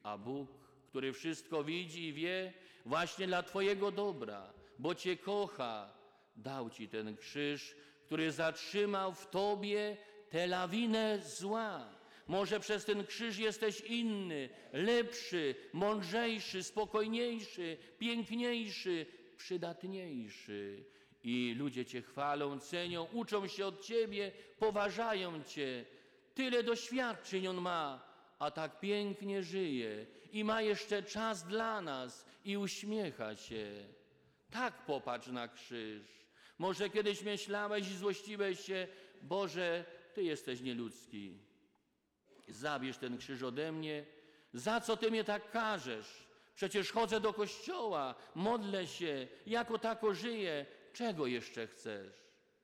A Bóg, który wszystko widzi i wie, właśnie dla Twojego dobra, bo Cię kocha, dał Ci ten krzyż, który zatrzymał w Tobie tę lawinę zła. Może przez ten krzyż jesteś inny, lepszy, mądrzejszy, spokojniejszy, piękniejszy, przydatniejszy. I ludzie Cię chwalą, cenią, uczą się od Ciebie, poważają Cię. Tyle doświadczeń on ma, a tak pięknie żyje i ma jeszcze czas dla nas i uśmiecha się. Tak popatrz na krzyż. Może kiedyś myślałeś i złościłeś się, Boże, Ty jesteś nieludzki. Zabierz ten krzyż ode mnie. Za co Ty mnie tak karzesz? Przecież chodzę do kościoła, modlę się, jako tako żyję. Czego jeszcze chcesz?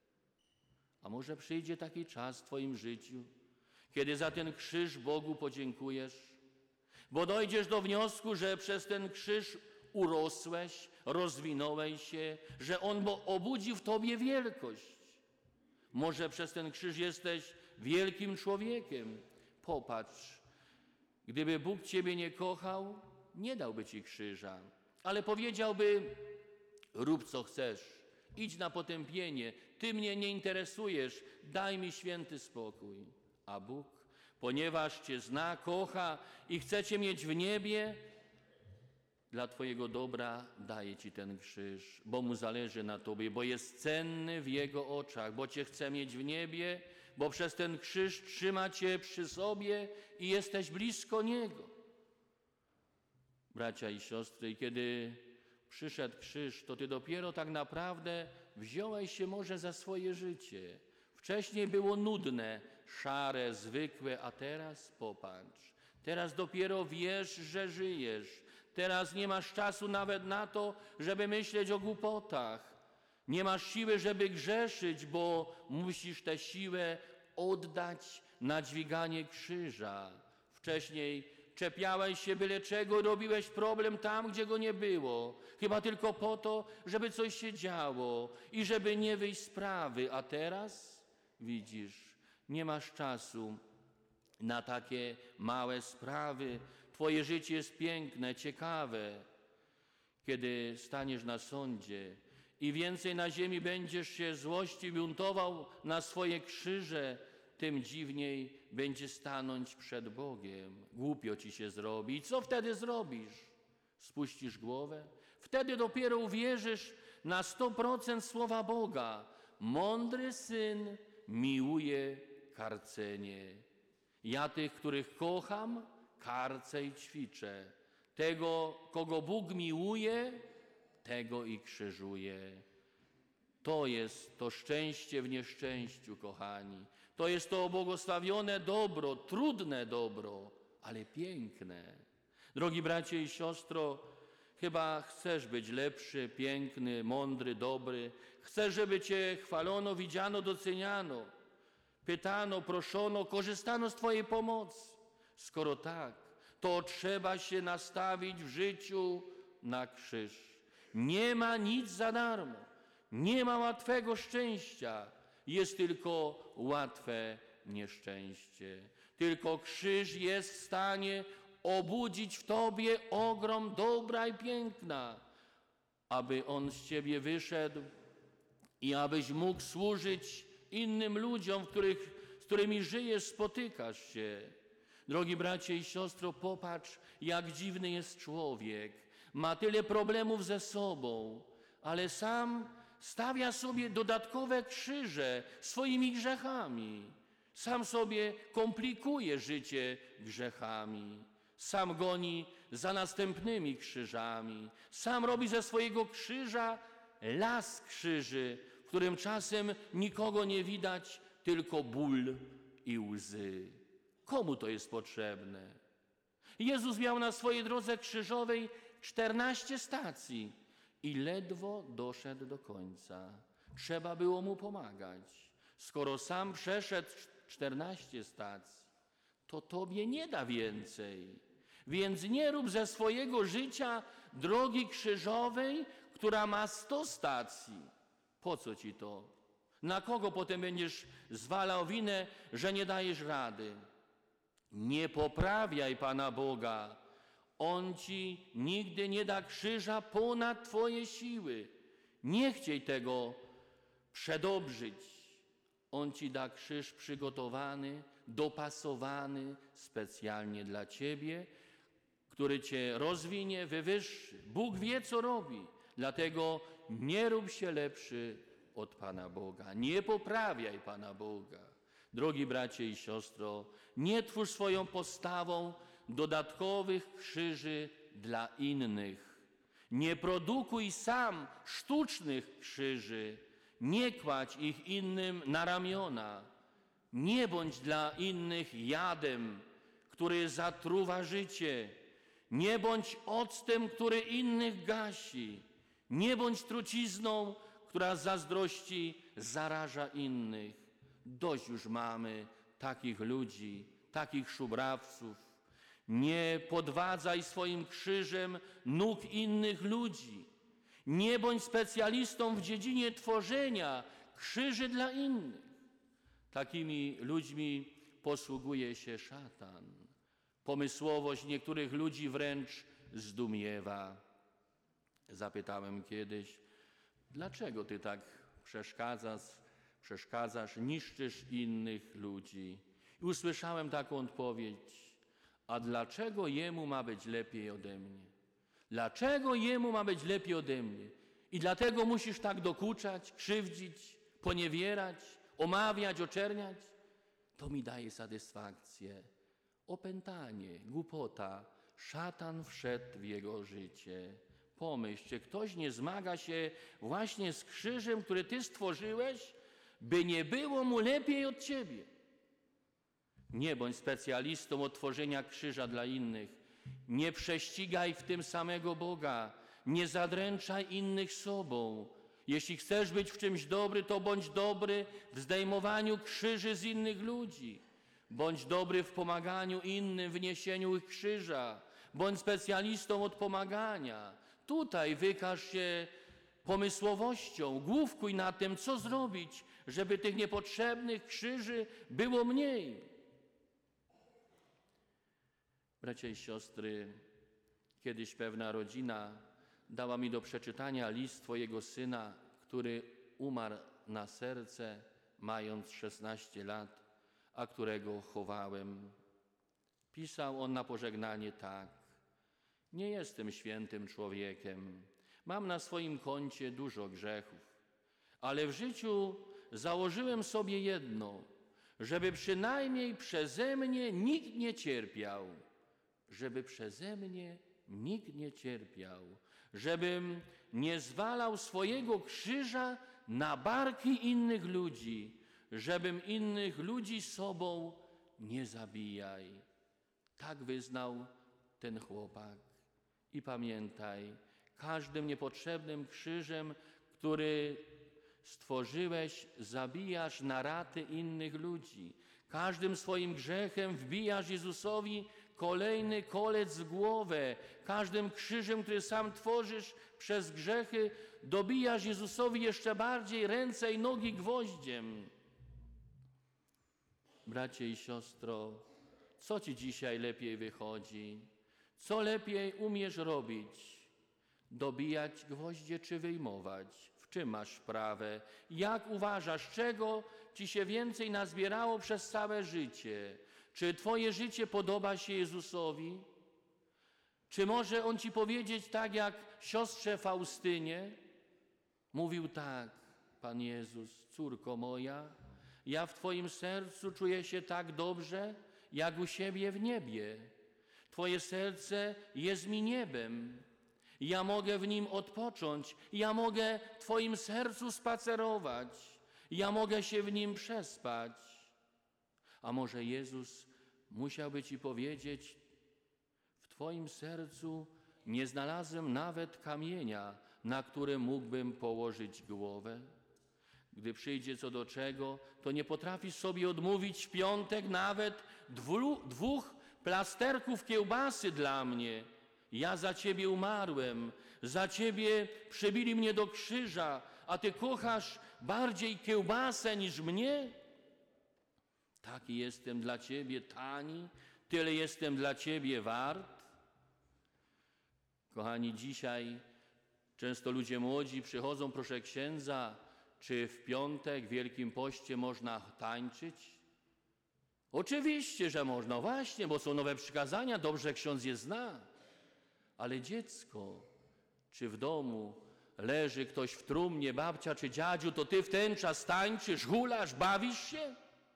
A może przyjdzie taki czas w Twoim życiu, kiedy za ten krzyż Bogu podziękujesz, bo dojdziesz do wniosku, że przez ten krzyż urosłeś, rozwinąłeś się, że On obudził w Tobie wielkość. Może przez ten krzyż jesteś wielkim człowiekiem. Popatrz, gdyby Bóg Ciebie nie kochał, nie dałby Ci krzyża, ale powiedziałby, rób co chcesz, idź na potępienie, Ty mnie nie interesujesz, daj mi święty spokój. A Bóg, ponieważ Cię zna, kocha i chce Cię mieć w niebie, dla Twojego dobra daje Ci ten krzyż, bo Mu zależy na Tobie, bo jest cenny w Jego oczach, bo Cię chce mieć w niebie, bo przez ten krzyż trzyma Cię przy sobie i jesteś blisko Niego. Bracia i siostry, kiedy przyszedł krzyż, to Ty dopiero tak naprawdę wziąłeś się może za swoje życie. Wcześniej było nudne, szare, zwykłe, a teraz popatrz. Teraz dopiero wiesz, że żyjesz. Teraz nie masz czasu nawet na to, żeby myśleć o głupotach. Nie masz siły, żeby grzeszyć, bo musisz tę siłę oddać na dźwiganie krzyża. Wcześniej czepiałeś się byle czego, robiłeś problem tam, gdzie go nie było. Chyba tylko po to, żeby coś się działo i żeby nie wyjść z sprawy. A teraz widzisz, nie masz czasu na takie małe sprawy. Twoje życie jest piękne, ciekawe. Kiedy staniesz na sądzie i więcej na ziemi będziesz się złościł, buntował na swoje krzyże, tym dziwniej będzie stanąć przed Bogiem. Głupio ci się zrobi. I co wtedy zrobisz? Spuścisz głowę? Wtedy dopiero uwierzysz na 100% słowa Boga. Mądry syn miłuje karcenie. Ja tych, których kocham, karcę i ćwiczę. Tego, kogo Bóg miłuje, tego i krzyżuje. To jest to szczęście w nieszczęściu, kochani. To jest to błogosławione dobro, trudne dobro, ale piękne. Drogi bracie i siostro, chyba chcesz być lepszy, piękny, mądry, dobry. Chcesz, żeby Cię chwalono, widziano, doceniano, pytano, proszono, korzystano z Twojej pomocy. Skoro tak, to trzeba się nastawić w życiu na krzyż. Nie ma nic za darmo. Nie ma łatwego szczęścia, jest tylko łatwe nieszczęście. Tylko krzyż jest w stanie obudzić w Tobie ogrom dobra i piękna, aby on z Ciebie wyszedł i abyś mógł służyć innym ludziom, z którymi żyjesz, spotykasz się. Drogi bracie i siostro, popatrz, jak dziwny jest człowiek. Ma tyle problemów ze sobą, ale sam stawia sobie dodatkowe krzyże swoimi grzechami. Sam sobie komplikuje życie grzechami. Sam goni za następnymi krzyżami. Sam robi ze swojego krzyża las krzyży, w którym czasem nikogo nie widać, tylko ból i łzy. Komu to jest potrzebne? Jezus miał na swojej drodze krzyżowej 14 stacji i ledwo doszedł do końca. Trzeba było mu pomagać. Skoro sam przeszedł 14 stacji, to Tobie nie da więcej. Więc nie rób ze swojego życia drogi krzyżowej, która ma 100 stacji. Po co Ci to? Na kogo potem będziesz zwalał winę, że nie dajesz rady? Nie poprawiaj Pana Boga, On ci nigdy nie da krzyża ponad twoje siły. Nie chciej tego przedobrzyć. On ci da krzyż przygotowany, dopasowany specjalnie dla ciebie, który cię rozwinie, wywyższy. Bóg wie, co robi. Dlatego nie rób się lepszy od Pana Boga. Nie poprawiaj Pana Boga. Drogi bracie i siostro, nie twórz swoją postawą dodatkowych krzyży dla innych. Nie produkuj sam sztucznych krzyży. Nie kładź ich innym na ramiona. Nie bądź dla innych jadem, który zatruwa życie. Nie bądź octem, który innych gasi. Nie bądź trucizną, która z zazdrości zaraża innych. Dość już mamy takich ludzi, takich szubrawców. Nie podwadzaj swoim krzyżem nóg innych ludzi. Nie bądź specjalistą w dziedzinie tworzenia krzyży dla innych. Takimi ludźmi posługuje się szatan. Pomysłowość niektórych ludzi wręcz zdumiewa. Zapytałem kiedyś, dlaczego ty tak przeszkadzasz, niszczysz innych ludzi? I usłyszałem taką odpowiedź, a dlaczego jemu ma być lepiej ode mnie? Dlaczego jemu ma być lepiej ode mnie? I dlatego musisz tak dokuczać, krzywdzić, poniewierać, omawiać, oczerniać? To mi daje satysfakcję. Opętanie, głupota, szatan wszedł w jego życie. Pomyśl, czy ktoś nie zmaga się właśnie z krzyżem, który ty stworzyłeś, by nie było mu lepiej od ciebie. Nie bądź specjalistą od tworzenia krzyża dla innych. Nie prześcigaj w tym samego Boga. Nie zadręczaj innych sobą. Jeśli chcesz być w czymś dobry, to bądź dobry w zdejmowaniu krzyży z innych ludzi. Bądź dobry w pomaganiu innym, w niesieniu ich krzyża. Bądź specjalistą od pomagania. Tutaj wykaż się pomysłowością. Główkuj na tym, co zrobić, żeby tych niepotrzebnych krzyży było mniej. Bracia i siostry, kiedyś pewna rodzina dała mi do przeczytania list swojego syna, który umarł na serce, mając 16 lat, a którego chowałem. Pisał on na pożegnanie tak. Nie jestem świętym człowiekiem. Mam na swoim koncie dużo grzechów, ale w życiu założyłem sobie jedno, żeby przynajmniej przeze mnie nikt nie cierpiał. Żeby przeze mnie nikt nie cierpiał. Żebym nie zwalał swojego krzyża na barki innych ludzi. Żebym innych ludzi sobą nie zabijał. Tak wyznał ten chłopak. I pamiętaj, każdym niepotrzebnym krzyżem, który stworzyłeś, zabijasz na raty innych ludzi. Każdym swoim grzechem wbijasz Jezusowi kolejny kolec w głowę. Każdym krzyżem, który sam tworzysz przez grzechy, dobijasz Jezusowi jeszcze bardziej ręce i nogi gwoździem. Bracie i siostro, co ci dzisiaj lepiej wychodzi? Co lepiej umiesz robić? Dobijać gwoździe czy wyjmować? W czym masz wprawę? Jak uważasz, czego ci się więcej nazbierało przez całe życie? Czy twoje życie podoba się Jezusowi? Czy może On ci powiedzieć tak jak siostrze Faustynie? Mówił tak, Pan Jezus, córko moja, ja w Twoim sercu czuję się tak dobrze, jak u siebie w niebie. Twoje serce jest mi niebem. Ja mogę w nim odpocząć. Ja mogę w Twoim sercu spacerować. Ja mogę się w nim przespać. A może Jezus musiałby Ci powiedzieć, w Twoim sercu nie znalazłem nawet kamienia, na którym mógłbym położyć głowę? Gdy przyjdzie co do czego, to nie potrafisz sobie odmówić w piątek nawet dwóch plasterków kiełbasy dla mnie. Ja za Ciebie umarłem, za Ciebie przybili mnie do krzyża, a Ty kochasz bardziej kiełbasę niż mnie? Taki jestem dla Ciebie tani, tyle jestem dla Ciebie wart. Kochani, dzisiaj często ludzie młodzi przychodzą, proszę księdza, czy w piątek, w Wielkim Poście można tańczyć? Oczywiście, że można, właśnie, bo są nowe przykazania, dobrze ksiądz je zna. Ale dziecko, czy w domu leży ktoś w trumnie, babcia czy dziadziu, to ty w ten czas tańczysz, hulasz, bawisz się?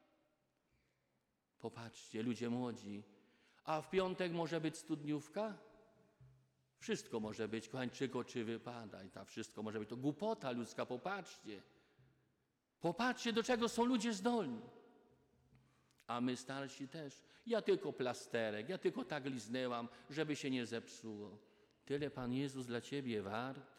Popatrzcie, ludzie młodzi, a w piątek może być studniówka? Wszystko może być, kochani, czy wypada i ta wszystko może być. To głupota ludzka, popatrzcie. Popatrzcie, do czego są ludzie zdolni. A my starsi też. Ja tylko plasterek, ja tylko tak liznęłam, żeby się nie zepsuło. Tyle Pan Jezus dla ciebie wart?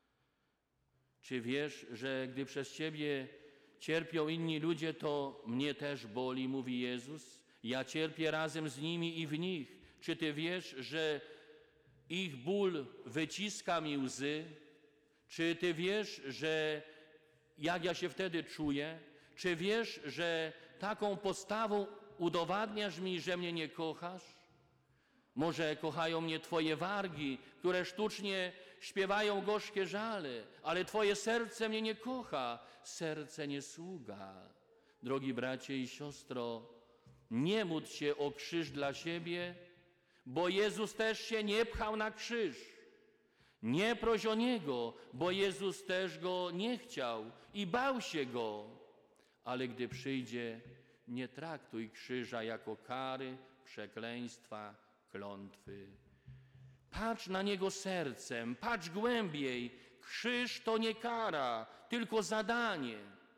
Czy wiesz, że gdy przez ciebie cierpią inni ludzie, to mnie też boli, mówi Jezus? Ja cierpię razem z nimi i w nich. Czy ty wiesz, że ich ból wyciska mi łzy? Czy ty wiesz, że jak ja się wtedy czuję? Czy wiesz, że taką postawą udowadniasz mi, że mnie nie kochasz? Może kochają mnie twoje wargi, które sztucznie śpiewają gorzkie żale, ale twoje serce mnie nie kocha, serce nie sługa. Drogi bracie i siostro, nie módl się o krzyż dla siebie, bo Jezus też się nie pchał na krzyż. Nie proś o Niego, bo Jezus też Go nie chciał i bał się Go. Ale gdy przyjdzie, nie traktuj krzyża jako kary, przekleństwa, klątwy. Patrz na Niego sercem, patrz głębiej. Krzyż to nie kara, tylko zadanie.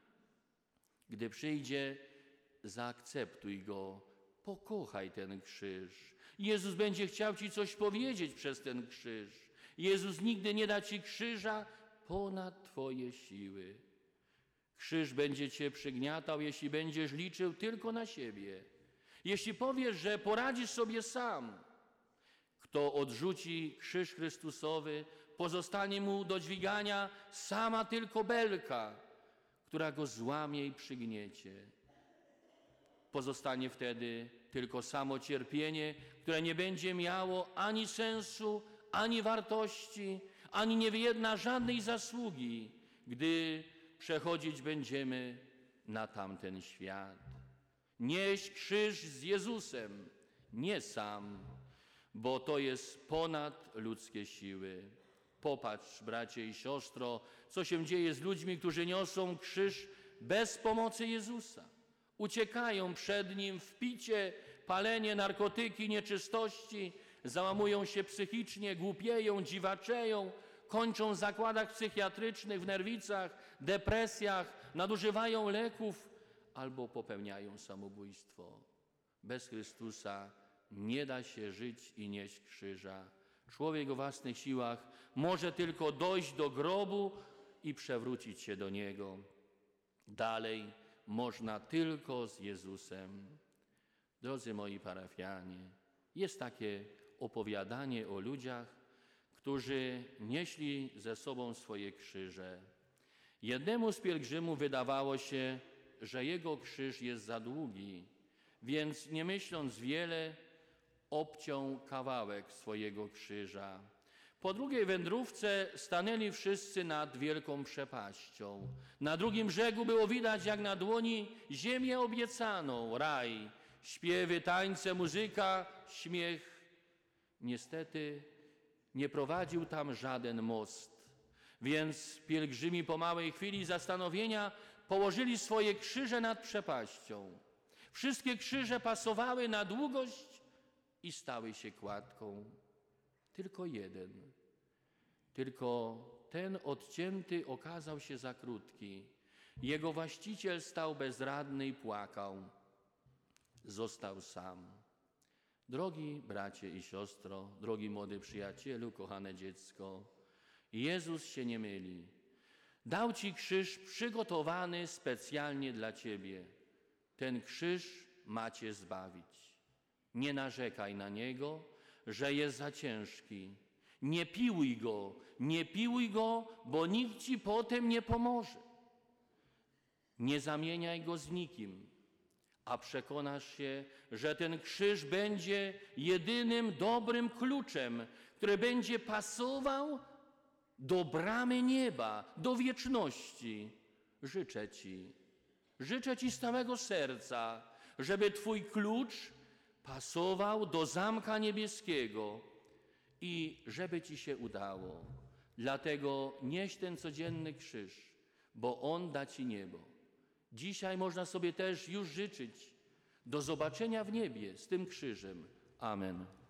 Gdy przyjdzie, zaakceptuj Go, pokochaj ten krzyż. Jezus będzie chciał Ci coś powiedzieć przez ten krzyż. Jezus nigdy nie da Ci krzyża ponad Twoje siły. Krzyż będzie Cię przygniatał, jeśli będziesz liczył tylko na siebie. Jeśli powiesz, że poradzisz sobie sam. Kto odrzuci krzyż Chrystusowy, pozostanie mu do dźwigania sama tylko belka, która go złamie i przygniecie. Pozostanie wtedy tylko samo cierpienie, które nie będzie miało ani sensu, ani wartości, ani nie wyjedna żadnej zasługi, gdy przechodzić będziemy na tamten świat. Nieś krzyż z Jezusem, nie sam, bo to jest ponad ludzkie siły. Popatrz, bracie i siostro, co się dzieje z ludźmi, którzy niosą krzyż bez pomocy Jezusa. Uciekają przed Nim w picie, palenie, narkotyki, nieczystości, załamują się psychicznie, głupieją, dziwaczeją, kończą w zakładach psychiatrycznych, w nerwicach, depresjach, nadużywają leków albo popełniają samobójstwo. Bez Chrystusa nie da się żyć i nieść krzyża. Człowiek o własnych siłach może tylko dojść do grobu i przewrócić się do Niego. Dalej można tylko z Jezusem. Drodzy moi parafianie, jest takie opowiadanie o ludziach, którzy nieśli ze sobą swoje krzyże. Jednemu z pielgrzymów wydawało się, że jego krzyż jest za długi, więc nie myśląc wiele, obciął kawałek swojego krzyża. Po drugiej wędrówce stanęli wszyscy nad wielką przepaścią. Na drugim brzegu było widać jak na dłoni ziemię obiecaną, raj, śpiewy, tańce, muzyka, śmiech. Niestety nie prowadził tam żaden most, więc pielgrzymi po małej chwili zastanowienia położyli swoje krzyże nad przepaścią. Wszystkie krzyże pasowały na długość i stały się kładką. Tylko jeden. Tylko ten odcięty okazał się za krótki. Jego właściciel stał bezradny i płakał. Został sam. Drogi bracie i siostro, drogi młody przyjacielu, kochane dziecko, Jezus się nie myli. Dał Ci krzyż przygotowany specjalnie dla Ciebie. Ten krzyż ma Cię zbawić. Nie narzekaj na Niego, że jest za ciężki. Nie piłuj go, bo nikt Ci potem nie pomoże. Nie zamieniaj go z nikim, a przekonasz się, że ten krzyż będzie jedynym dobrym kluczem, który będzie pasował do bramy nieba, do wieczności. Życzę Ci z całego serca, żeby Twój klucz pasował do zamka niebieskiego i żeby Ci się udało. Dlatego nieś ten codzienny krzyż, bo on da Ci niebo. Dzisiaj można sobie też już życzyć do zobaczenia w niebie z tym krzyżem. Amen.